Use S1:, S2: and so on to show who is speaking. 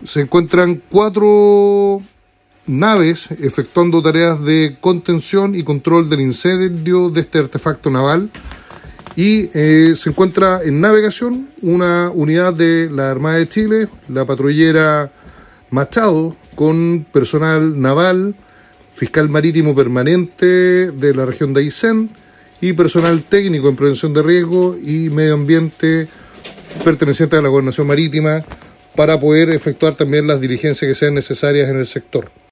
S1: se encuentran 4 naves efectuando tareas de contención y control del incendio de este artefacto naval, y se encuentra en navegación una unidad de la Armada de Chile, la patrullera Machado, con personal naval, fiscal marítimo permanente de la región de Aysén y personal técnico en prevención de riesgo y medio ambiente perteneciente a la Gobernación Marítima, para poder efectuar también las diligencias que sean necesarias en el sector.